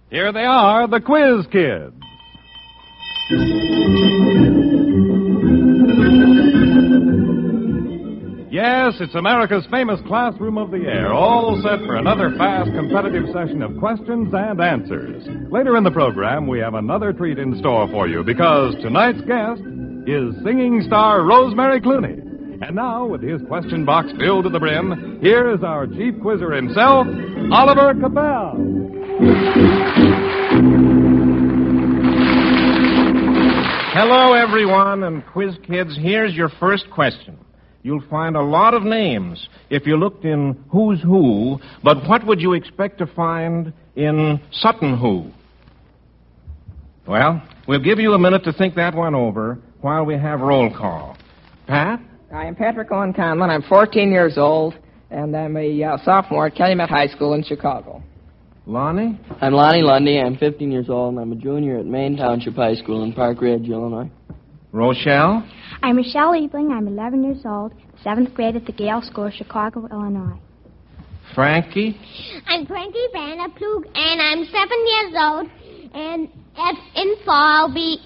Here they are, the Quiz Kids. Yes, it's America's famous classroom of the air, all set for another fast, competitive session of questions and answers. Later in the program, we have another treat in store for you because tonight's guest is singing star Rosemary Clooney. And now, with his question box filled to the brim, here is our chief quizzer himself, Oliver Cabell. Hello, everyone, and Quiz Kids, here's your first question. You'll find a lot of names if you looked in Who's Who, but what would you expect to find in Sutton Who? Well, we'll give you a minute to think that one over while we have roll call. Pat? I am Patrick Owen Conlon. I'm 14 years old, and I'm a sophomore at Calumet High School in Chicago. Lonnie? I'm Lonnie Lundy. I'm 15 years old, and I'm a junior at Maine Township High School in Park Ridge, Illinois. Rochelle? I'm Rochelle Liebling. I'm 11 years old, 7th grade at the Gale School, Chicago, Illinois. Frankie? I'm Frankie Vanna Plug, and I'm 7 years old, and in fall I'll be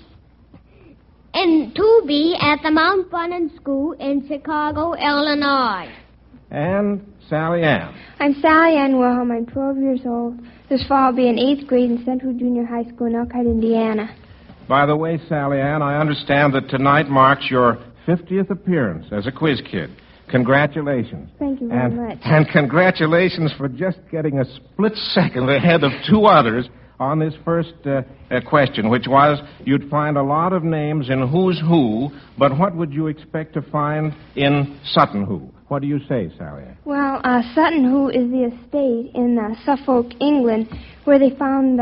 in 2B at the Mount Vernon School in Chicago, Illinois. And Sally Ann? I'm Sally Ann Wilhelm. I'm 12 years old. This fall I'll be in 8th grade in Central Junior High School in Elkhart, Indiana. By the way, Sally Ann, I understand that tonight marks your 50th appearance as a quiz kid. Congratulations. Thank you very much. And congratulations for just getting a split second ahead of two others on this first question, which was, you'd find a lot of names in Who's Who, but what would you expect to find in Sutton Who? What do you say, Sally Ann? Well, Sutton Hoo is the estate in Suffolk, England, where they found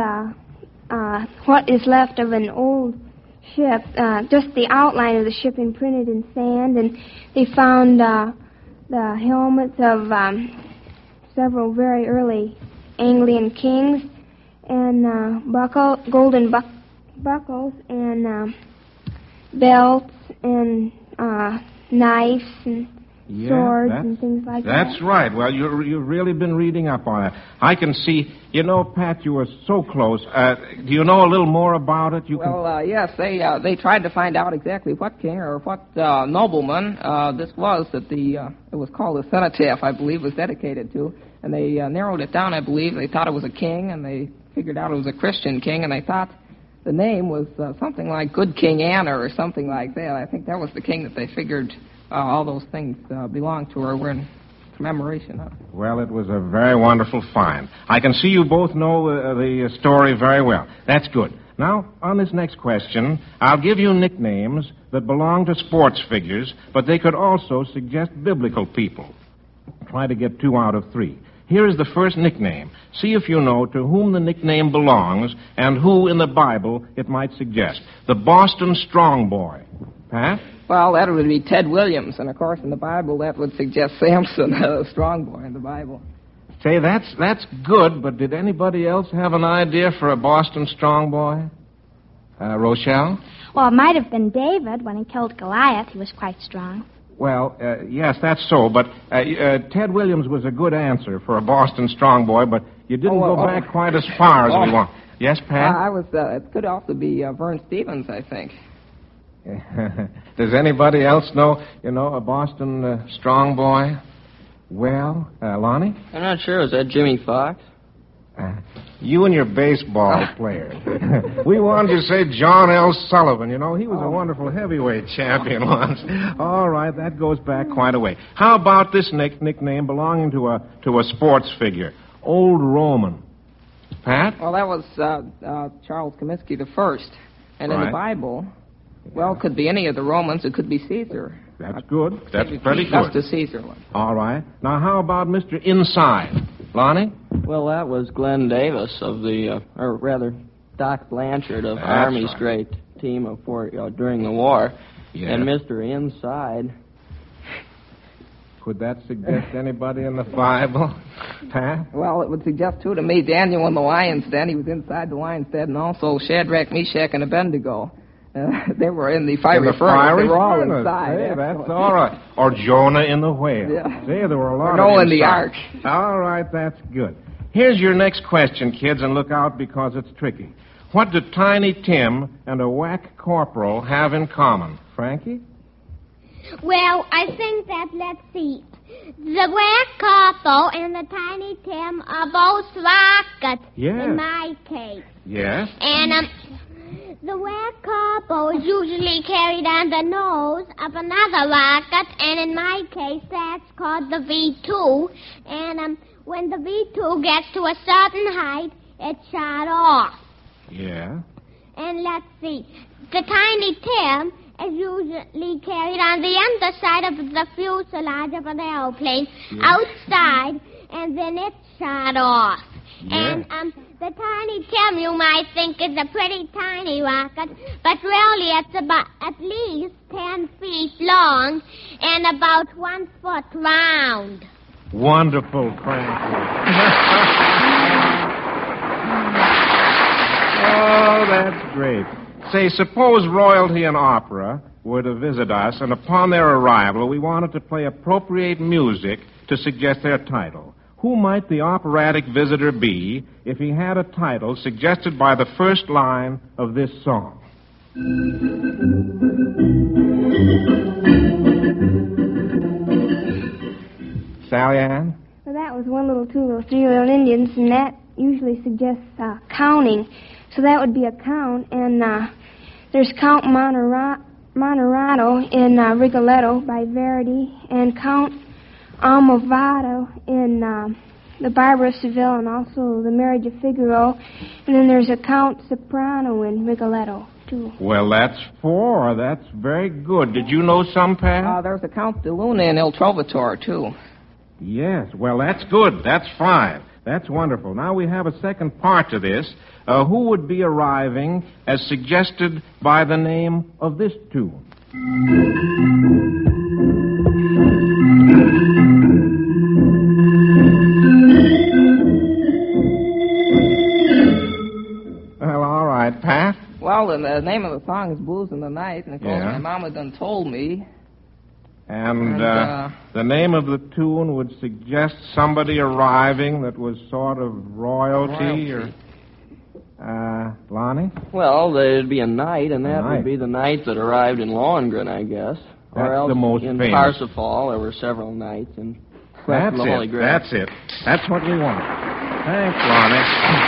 what is left of an old ship, just the outline of the ship imprinted in sand, and they found the helmets of several very early Anglian kings, and golden buckles, and belts, and knives, and swords, and things like that. That's right. Well, you've really been reading up on it. I can see. You know, Pat, you were so close. Do you know a little more about it? Yes, they tried to find out exactly what king or what nobleman this was that it was called the cenotaph, I believe, was dedicated to, and they narrowed it down. I believe they thought it was a king, and they figured out it was a Christian king, and they thought the name was something like Good King Anna or something like that. I think that was the king that they figured all those things belonged to or were in commemoration of. Well, it was a very wonderful find. I can see you both know the story very well. That's good. Now, on this next question, I'll give you nicknames that belong to sports figures, but they could also suggest biblical people. Try to get 2 out of 3. Here is the first nickname. See if you know to whom the nickname belongs and who in the Bible it might suggest. The Boston Strong Boy. Pat? Well, that would be Ted Williams, and of course in the Bible that would suggest Samson, a strong boy in the Bible. Say, that's good, but did anybody else have an idea for a Boston Strong Boy? Rochelle? Well, it might have been David when he killed Goliath. He was quite strong. Well, yes, that's so, but Ted Williams was a good answer for a Boston Strong Boy, but you didn't go back quite as far as we want. Yes, Pat? It could also be Vern Stevens, I think. Does anybody else know, a Boston Strong Boy? Well, Lonnie? I'm not sure. Was that Jimmy Fox? You and your baseball player. We wanted to say John L. Sullivan. He was a wonderful heavyweight champion once. All right, that goes back quite a way. How about this nickname belonging to a sports figure? Old Roman. Pat? Well, that was Charles Comiskey the First. And in the Bible, well, it could be any of the Romans. It could be Caesar. That's good. That's pretty good. That's the Caesar one. All right. Now, how about Mr. Inside? Lonnie? Well, that was Glenn Davis of or rather, Doc Blanchard of Army's great team during the war. Yeah. And Mr. Inside. Could that suggest anybody in the Bible? Pat? Well, it would suggest, too, to me, Daniel in the lion's den. He was inside the lion's den, and also Shadrach, Meshach, and Abednego. They were in the fiery furnace. They were all inside. Hey, that's all right. Or Jonah in the whale. Yeah. See, there were a lot of Noah in the ark. All right, that's good. Here's your next question, kids, and look out because it's tricky. What do Tiny Tim and a whack corporal have in common? Frankie? Well, I think that, let's see, the whack corporal and the Tiny Tim are both rockets in my case. Yes. And the whack corporal is usually carried on the nose of another rocket, and in my case, that's called the V2. And when the V2 gets to a certain height, it's shot off. Yeah. And let's see, the Tiny Tim is usually carried on the underside of the fuselage of an airplane outside, and then it's shot off. Yeah. And the Tiny Tim, you might think, is a pretty tiny rocket, but really it's about at least 10 feet long and about 1 foot round. Wonderful, Frankie. Oh, that's great. Say, suppose royalty and opera were to visit us, and upon their arrival, we wanted to play appropriate music to suggest their title. Who might the operatic visitor be if he had a title suggested by the first line of this song? Sally Ann? Well, that was 1 little, 2 little, 3 little Indians, and that usually suggests counting. So that would be a count, and there's Count Monterado in Rigoletto by Verdi, and Count Almovarado in The Barber of Seville, and also The Marriage of Figaro, and then there's a Count Soprano in Rigoletto, too. Well, that's 4. That's very good. Did you know some, Pat? There's a Count de Luna in Il Trovatore, too. Yes, well, that's good. That's 5. That's wonderful. Now we have a second part to this. Who would be arriving as suggested by the name of this tune? Well, all right, Pat. Well, the name of the song is Blues in the Night, and of course my mama done told me. And the name of the tune would suggest somebody arriving that was sort of royalty. Or... Lonnie? Well, there'd be a knight, and that would be the knight that arrived in Lohengrin, I guess. That's or else the most in famous. Parsifal, there were several knights in Quest of the Holy Grail. That's it. That's what we want. Thanks, Lonnie.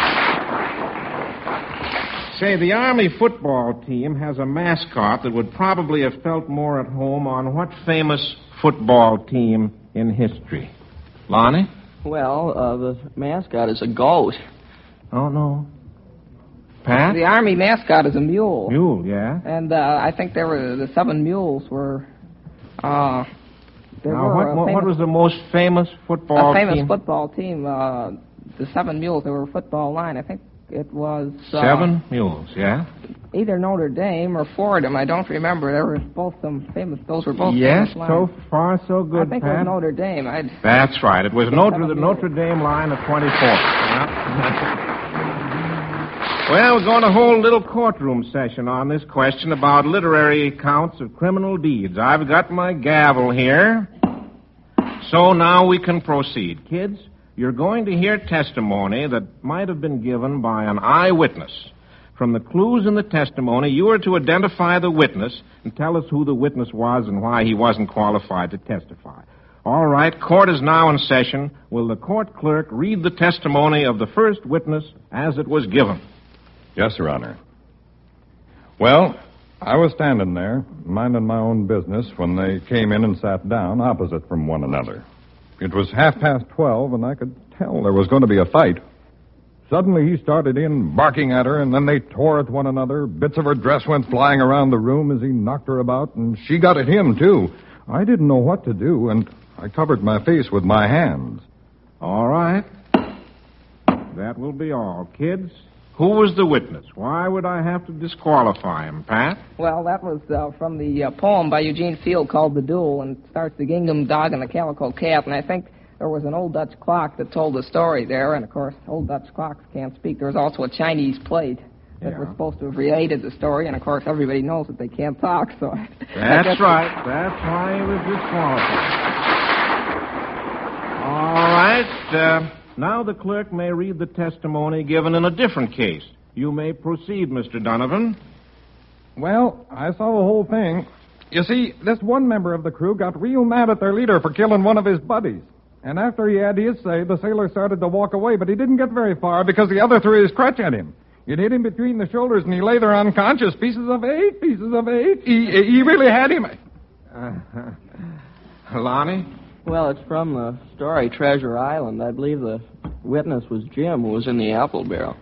Say, the Army football team has a mascot that would probably have felt more at home on what famous football team in history? Lonnie? Well, the mascot is a goat. Oh, no. Pat? The Army mascot is a mule. Mule, yeah. And I think the 7 mules were... what was the most famous football team? A famous football team. The 7 mules, they were a football line. I think it was... 7 mules, yeah. Either Notre Dame or Fordham. I don't remember. They were both some famous... Those were both yes, famous lines. So far so good, I think Pat. it was Notre Dame. That's right. It was the Notre Dame line of 24. Yeah. Well, we're going to hold a little courtroom session on this question about literary accounts of criminal deeds. I've got my gavel here. So now we can proceed. Kids, you're going to hear testimony that might have been given by an eyewitness. From the clues in the testimony, you are to identify the witness and tell us who the witness was and why he wasn't qualified to testify. All right, court is now in session. Will the court clerk read the testimony of the first witness as it was given? Yes, Your Honor. Well, I was standing there, minding my own business, when they came in and sat down opposite from one another. It was 12:30, and I could tell there was going to be a fight. Suddenly he started in, barking at her, and then they tore at one another. Bits of her dress went flying around the room as he knocked her about, and she got at him, too. I didn't know what to do, and I covered my face with my hands. All right. That will be all. Kids, who was the witness? Why would I have to disqualify him, Pat? Well, that was from the poem by Eugene Field called The Duel, and it starts the gingham dog and the calico cat, and I think there was an old Dutch clock that told the story there, and of course, old Dutch clocks can't speak. There was also a Chinese plate that was supposed to have related the story, and of course, everybody knows that they can't talk, so... That's right. That's why he was disqualified. All right. Now the clerk may read the testimony given in a different case. You may proceed, Mr. Donovan. Well, I saw the whole thing. You see, this one member of the crew got real mad at their leader for killing one of his buddies. And after he had his say, the sailor started to walk away, but he didn't get very far because the other threw his crutch at him. It hit him between the shoulders, and he lay there unconscious. Pieces of eight. He really had him. Lonnie? Well, it's from the story Treasure Island. I believe the witness was Jim, who was in the apple barrel.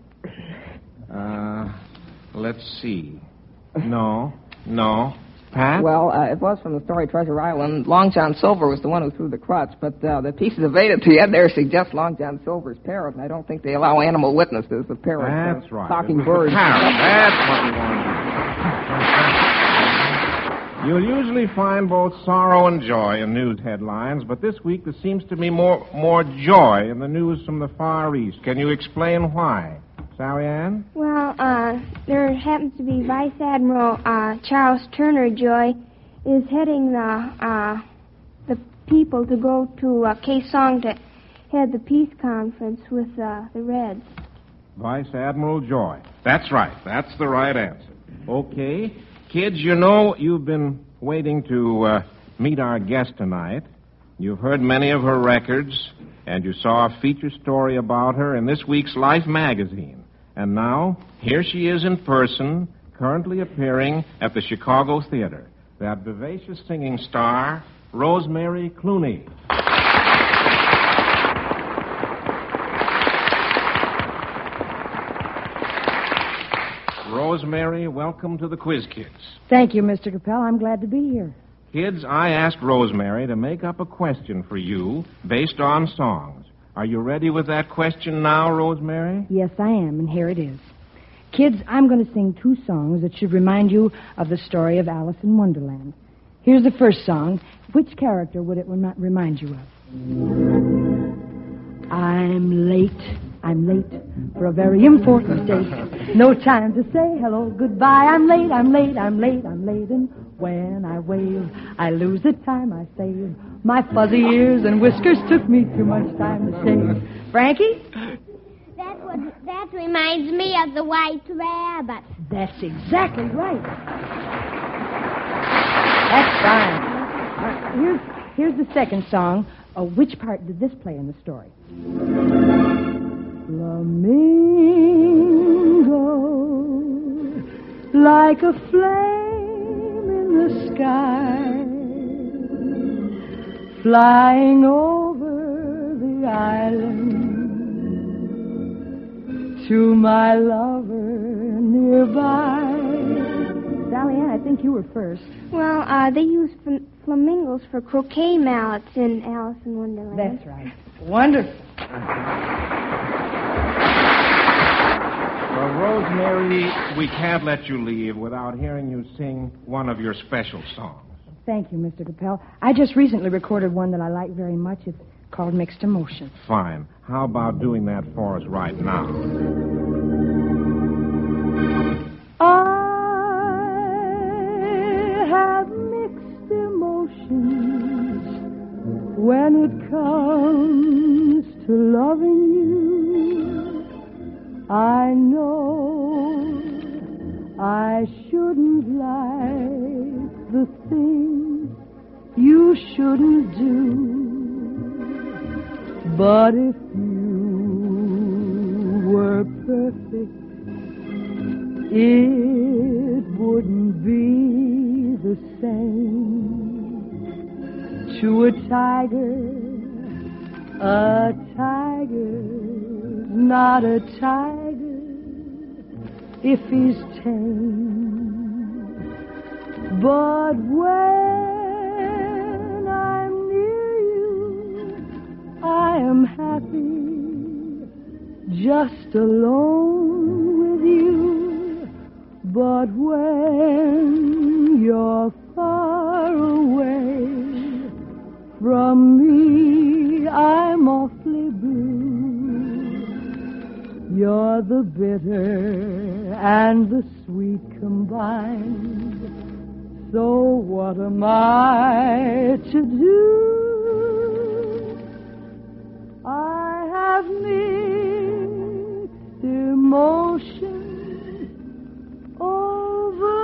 Let's see. No. Pat? Well, it was from the story Treasure Island. Long John Silver was the one who threw the crutch, but the pieces of eight at the end there suggest Long John Silver's parrot, and I don't think they allow animal witnesses. The parrot, that's right. talking birds. That's what we wanted. You'll usually find both sorrow and joy in news headlines, but this week there seems to be more joy in the news from the Far East. Can you explain why? Sally Ann? Well, there happens to be Vice Admiral Charles Turner Joy is heading the people to go to Kaesong to head the peace conference with the Reds. Vice Admiral Joy. That's right. That's the right answer. Okay. Kids, you know you've been waiting to meet our guest tonight. You've heard many of her records, and you saw a feature story about her in this week's Life magazine. And now, here she is in person, currently appearing at the Chicago Theater. That vivacious singing star, Rosemary Clooney. Rosemary, welcome to the Quiz Kids. Thank you, Mr. Capel. I'm glad to be here. Kids, I asked Rosemary to make up a question for you based on songs. Are you ready with that question now, Rosemary? Yes, I am, and here it is. Kids, I'm going to sing two songs that should remind you of the story of Alice in Wonderland. Here's the first song. Which character would it remind you of? I'm late for a very important date. No time to say hello, goodbye. I'm late. And when I wave, I lose the time I save. My fuzzy ears and whiskers took me too much time to shave. Frankie? That reminds me of the White Rabbit. That's exactly right. That's fine. Here's the second song. Which part did this play in the story? Flamingo, like a flame in the sky, flying over the island to my lover nearby. Sally Ann, I think you were first. Well, they use flamingos for croquet mallets in Alice in Wonderland. That's right. Wonderful. Well, Rosemary, we can't let you leave without hearing you sing one of your special songs. Thank you, Mr. Capel. I just recently recorded one that I like very much. It's called Mixed Emotion. Fine. How about doing that for us right now? I have mixed emotions when it comes to loving you. I know I shouldn't like the things you shouldn't do, but if you were perfect, it wouldn't be the same. To a tiger's not a tiger if he's tame. But when I'm near you, I am happy, just alone with you. But when you're far away from me, I'm awfully blue. You're the bitter and the sweet combined. So what am I to do? I have of mixed emotion over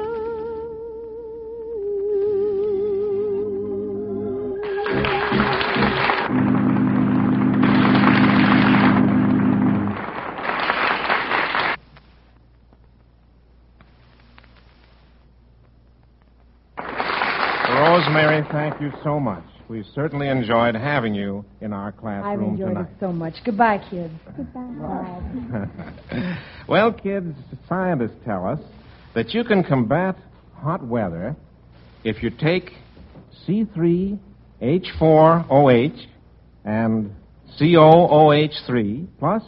Rosemary, thank you so much. We've certainly enjoyed having you in our I've classroom enjoyed tonight. it so much. Goodbye, kids. Well, kids, scientists tell us that you can combat hot weather if you take C3H4OH and COOH3 plus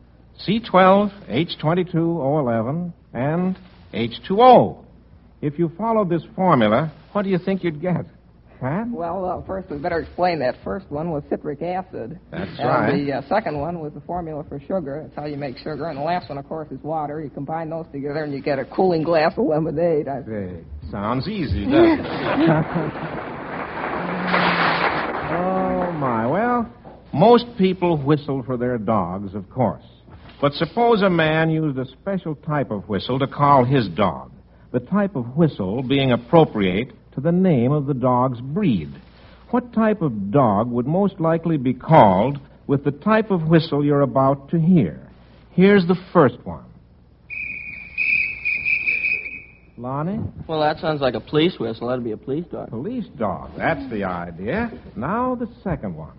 C12H22O11 and H2O. If you followed this formula, what do you think you'd get? Pat? Well, first we better explain that first one was citric acid. That's and right. The second one was the formula for sugar. That's how you make sugar. And the last one, of course, is water. You combine those together and you get a cooling glass of lemonade. Hey, sounds easy, doesn't it? Oh, my. Well, most people whistle for their dogs, of course. But suppose a man used a special type of whistle to call his dog. The type of whistle being appropriate to the name of the dog's breed. What type of dog would most likely be called with the type of whistle you're about to hear? Here's the first one. Lonnie? Well, that sounds like a police whistle. That'd be a police dog. Police dog. That's the idea. Now the second one.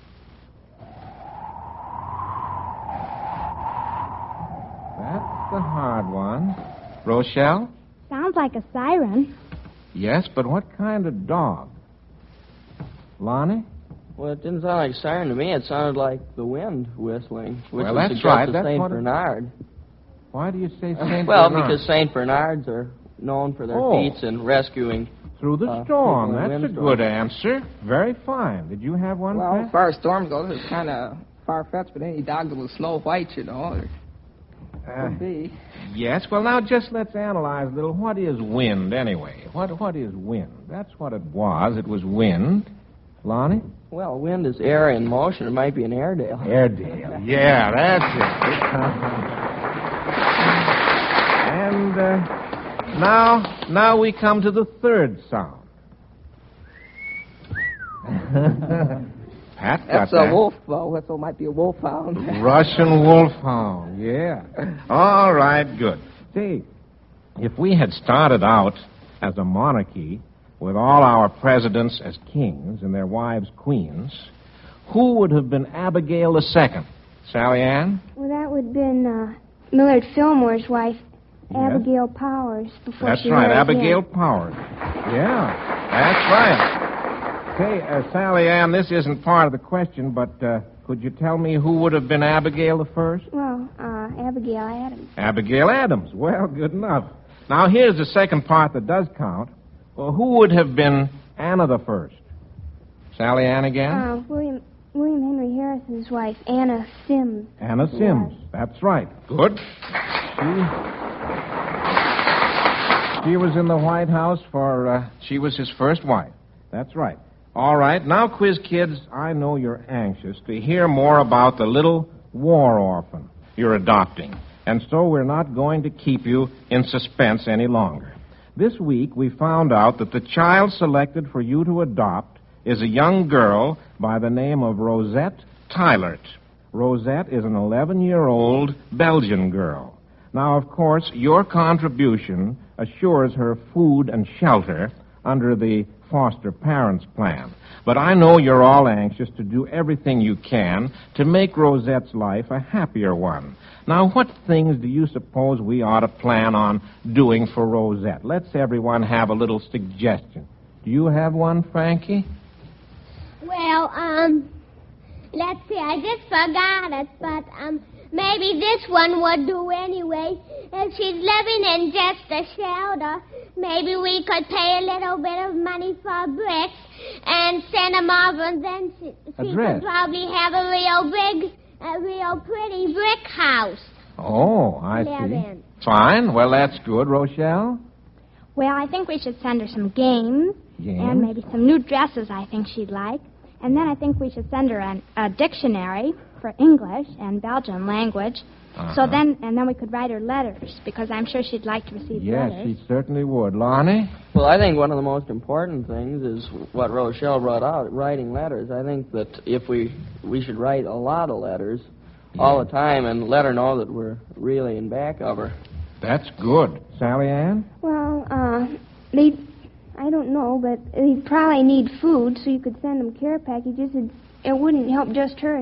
That's the hard one. Rochelle? Sounds like a siren. Yes, but what kind of dog? Lonnie? Well, it didn't sound like a siren to me. It sounded like the wind whistling, which Well, would that's suggest right. a That's St. what it- Bernard. Why do you say St. Well, Bernard? because St. Bernards are known for their Oh. feats in rescuing. Through the storm. people in That's a windstorms. good answer. Very fine. Did you have one, Well, Pat? as far as storm goes, it's kind of far-fetched, but any dog that was Snow White, you know, could be. Yes. Well, now just let's analyze a little. What is wind, anyway? What is wind? That's what it was. It was wind. Lonnie? Well, wind is air in motion. It might be an Airedale. Airedale. Yeah, that's it. And now we come to the third sound. Pat got That's that. a wolf whistle. Might be a wolfhound. Russian wolfhound, yeah. All right, good. Say, if we had started out as a monarchy with all our presidents as kings and their wives queens, who would have been Abigail II? Sally Ann? Well, that would have been Millard Fillmore's wife, Yes. Abigail Powers. Before That's she right, married Abigail him. Powers. Yeah, that's right. Say, Sally Ann, this isn't part of the question, but could you tell me who would have been Abigail the first? Well, Abigail Adams. Abigail Adams. Well, good enough. Now, here's the second part that does count. Well, who would have been Anna the first? Sally Ann again? William Henry Harrison's wife, Anna Sims. Anna Sims. That's right. Good. She was in the White House she was his first wife. That's right. All right. Now, quiz kids, I know you're anxious to hear more about the little war orphan you're adopting. And so we're not going to keep you in suspense any longer. This week, we found out that the child selected for you to adopt is a young girl by the name of Rosette Tylert. Rosette is an 11-year-old Belgian girl. Now, of course, your contribution assures her food and shelter under the foster parents plan. But I know you're all anxious to do everything you can to make Rosette's life a happier one. Now, what things do you suppose we ought to plan on doing for Rosette? Let's everyone have a little suggestion. Do you have one, Frankie? Well, let's see, I just forgot it, but, maybe this one would do anyway. If she's living in just a shelter, maybe we could pay a little bit of money for bricks and send them off, and then she could probably have a real pretty brick house. Oh, I live see. in. Fine. Well, that's good. Rochelle? Well, I think we should send her some games. Games? And maybe some new dresses I think she'd like. And then I think we should send her a dictionary. for English and Belgian language. Uh-huh. So then we could write her letters, because I'm sure she'd like to receive Yes, letters. she certainly would. Lonnie? Well, I think one of the most important things is what Rochelle brought out, writing letters. I think that if we should write a lot of letters all the time and let her know that we're really in back of her. That's good. Sally Ann? Well, I don't know, but they'd probably need food, so you could send them care packages. It wouldn't help just her.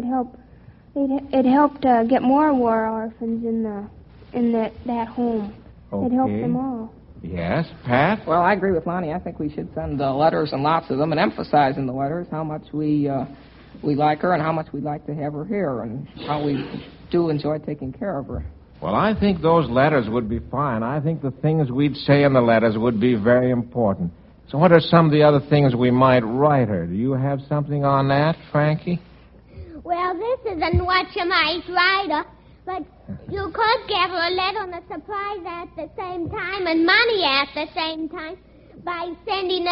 It helped get more war orphans in that home. Okay. It helped them all. Yes. Pat? Well, I agree with Lonnie. I think we should send letters, and lots of them, and emphasize in the letters how much we like her and how much we'd like to have her here and how we do enjoy taking care of her. Well, I think those letters would be fine. I think the things we'd say in the letters would be very important. So what are some of the other things we might write her? Do you have something on that, Frankie? Well, this isn't what you might write her, but you could give her a letter and a surprise at the same time and money at the same time by sending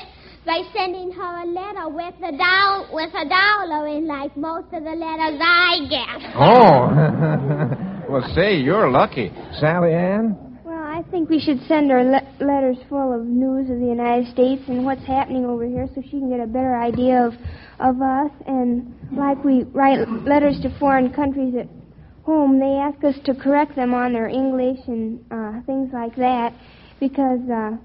her a letter with a dollar in, like most of the letters I get. Oh. Well, say, you're lucky. Sally Ann? Well, I think we should send her letters full of news of the United States and what's happening over here, so she can get a better idea of us. And like we write letters to foreign countries at home, they ask us to correct them on their English and things like that, because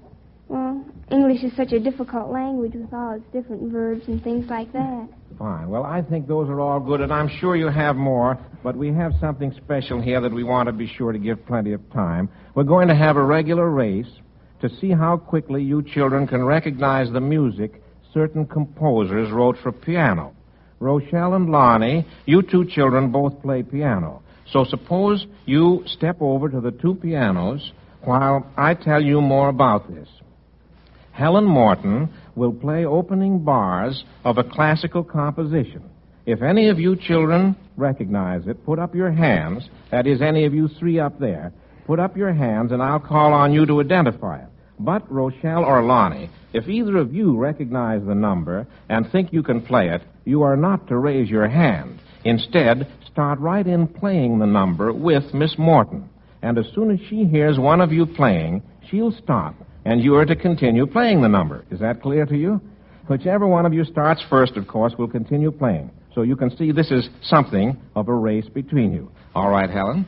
English is such a difficult language with all its different verbs and things like that. Fine. Well, I think those are all good, and I'm sure you have more, but we have something special here that we want to be sure to give plenty of time. We're going to have a regular race to see how quickly you children can recognize the music certain composers wrote for piano. Rochelle and Lonnie, you two children both play piano. So suppose you step over to the two pianos while I tell you more about this. Helen Morton will play opening bars of a classical composition. If any of you children recognize it, put up your hands. That is, any of you three up there. Put up your hands, and I'll call on you to identify it. But, Rochelle or Lonnie, if either of you recognize the number and think you can play it, you are not to raise your hand. Instead, start right in playing the number with Miss Morton. And as soon as she hears one of you playing, she'll stop, and you are to continue playing the number. Is that clear to you? Whichever one of you starts first, of course, will continue playing. So you can see this is something of a race between you. All right, Helen?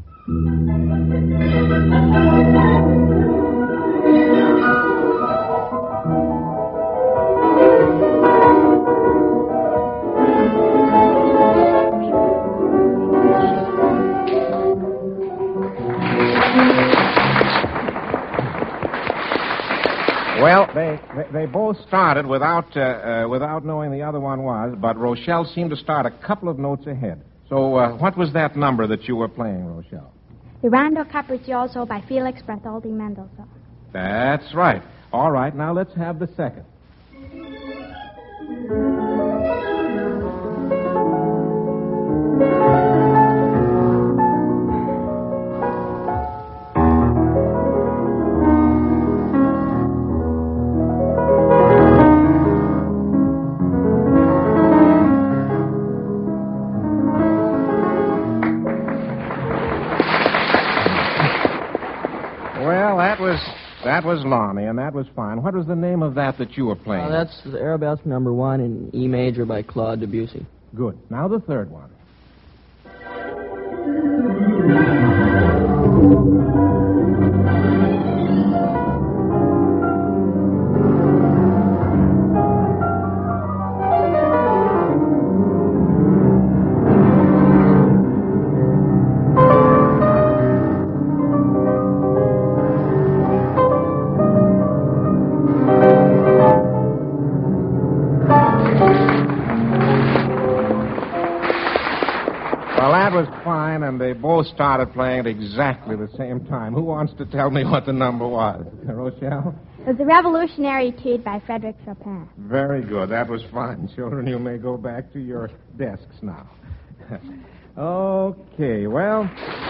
Well, they both started without knowing the other one was, but Rochelle seemed to start a couple of notes ahead. So what was that number that you were playing, Rochelle? The Rondo Capriccioso by Felix Bartholdi Mendelssohn. That's right. All right, now let's have the second. That was Lonnie, and that was fine. What was the name of that you were playing? That's Arabesque number 1 in E major by Claude Debussy. Good. Now the third one. And they both started playing at exactly the same time. Who wants to tell me what the number was? Rochelle? It was the Revolutionary Etude by Frédéric Chopin. Very good. That was fine. Children, you may go back to your desks now. Okay, well,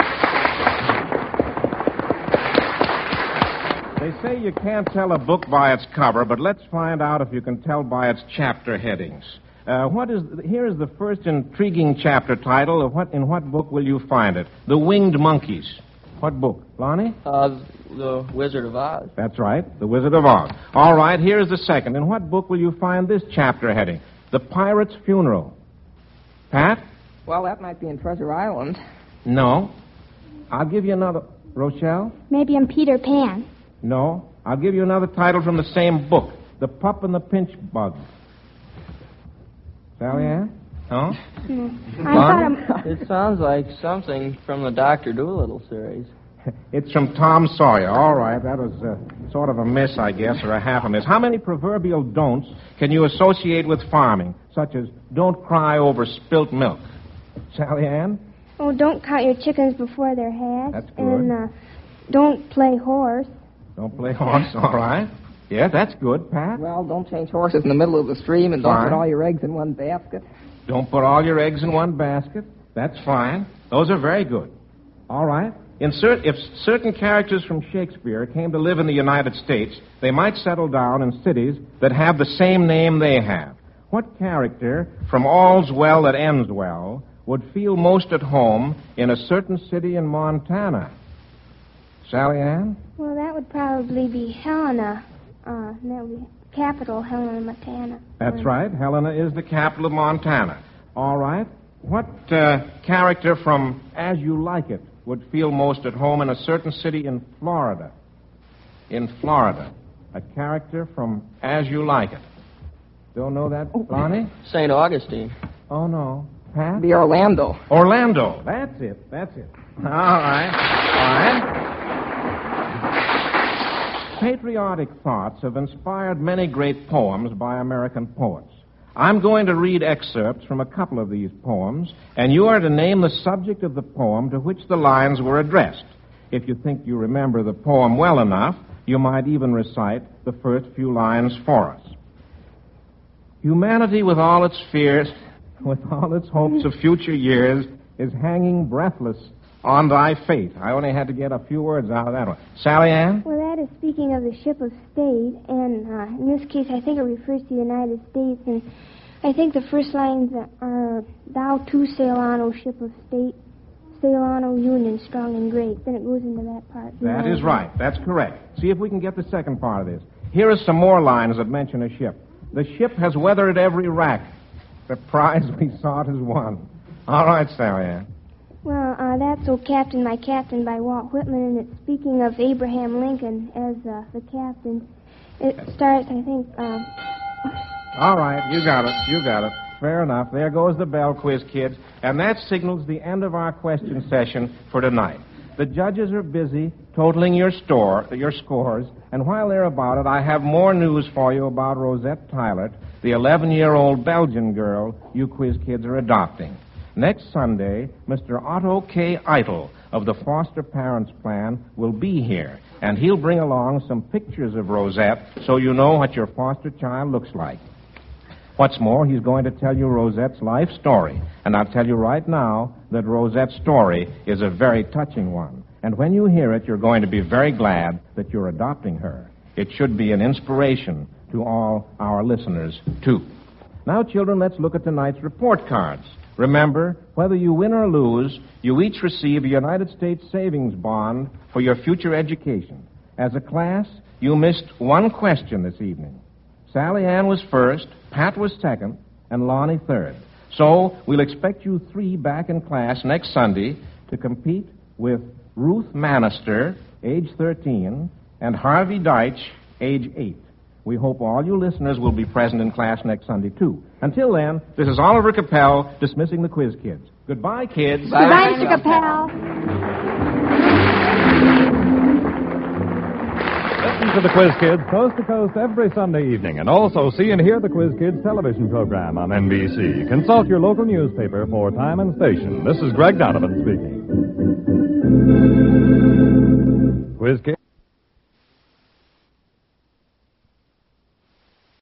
they say you can't tell a book by its cover, but let's find out if you can tell by its chapter headings. Here is the first intriguing chapter title of in what book will you find it? The Winged Monkeys. What book? Lonnie? The Wizard of Oz. That's right, The Wizard of Oz. All right, here is the second. In what book will you find this chapter heading? The Pirate's Funeral. Pat? Well, that might be in Treasure Island. No. I'll give you another. Rochelle? Maybe I'm Peter Pan. No. I'll give you another title from the same book. The Pup and the Pinch Bug. Sally Ann? No? It sounds like something from the Dr. Dolittle series. It's from Tom Sawyer. All right, that was sort of a miss, I guess, or a half a miss. How many proverbial don'ts can you associate with farming, such as don't cry over spilt milk? Sally Ann? Oh, don't count your chickens before they're hatched. That's good. And don't play horse. Don't play horse, all right. Yeah, that's good, Pat. Well, don't change horses in the middle of the stream, and don't Fine. put all your eggs in one basket. Don't put all your eggs in one basket. That's fine. Those are very good. All right. If certain characters from Shakespeare came to live in the United States, they might settle down in cities that have the same name they have. What character from All's Well That Ends Well would feel most at home in a certain city in Montana? Sally Ann? Well, that would probably be Helena. That would be capital, Helena, Montana. That's right. Helena is the capital of Montana. All right. What character from As You Like It would feel most at home in a certain city in Florida? In Florida. A character from As You Like It. Don't know that, Lonnie? St. Augustine. Oh, no. Pat? Be Orlando. Orlando. That's it. All right. Patriotic thoughts have inspired many great poems by American poets. I'm going to read excerpts from a couple of these poems, and you are to name the subject of the poem to which the lines were addressed. If you think you remember the poem well enough, you might even recite the first few lines for us. Humanity, with all its fears, with all its hopes of future years, is hanging breathless on thy faith. I only had to get a few words out of that one. Sally Ann? Well, that is speaking of the ship of state, and in this case, I think it refers to the United States, and I think the first lines are, thou too sail on, O ship of state, sail on, O Union, strong and great. Then it goes into that part. That is right. That's correct. See if we can get the second part of this. Here are some more lines that mention a ship. The ship has weathered every rack. The prize we sought is won. All right, Sally Ann. Well, that's O Captain, My Captain by Walt Whitman, and it's speaking of Abraham Lincoln as the captain. It starts, I think... All right, you got it. Fair enough. There goes the bell quiz, kids. And that signals the end of our question session for tonight. The judges are busy totaling your scores, and while they're about it, I have more news for you about Rosette Tylert, the 11-year-old Belgian girl you quiz kids are adopting. Next Sunday, Mr. Otto K. Eitel of the Foster Parents Plan will be here, and he'll bring along some pictures of Rosette so you know what your foster child looks like. What's more, he's going to tell you Rosette's life story, and I'll tell you right now that Rosette's story is a very touching one. And when you hear it, you're going to be very glad that you're adopting her. It should be an inspiration to all our listeners, too. Now, children, let's look at tonight's report cards. Remember, whether you win or lose, you each receive a United States savings bond for your future education. As a class, you missed one question this evening. Sally Ann was first, Pat was second, and Lonnie third. So we'll expect you three back in class next Sunday to compete with Ruth Manister, age 13, and Harvey Deitch, age 8. We hope all you listeners will be present in class next Sunday, too. Until then, this is Oliver Capel dismissing the quiz kids. Goodbye, kids. Goodbye, Mr. Capel. Listen to the Quiz Kids coast to coast every Sunday evening, and also see and hear the Quiz Kids television program on NBC. Consult your local newspaper for time and station. This is Greg Donovan speaking. Quiz Kids.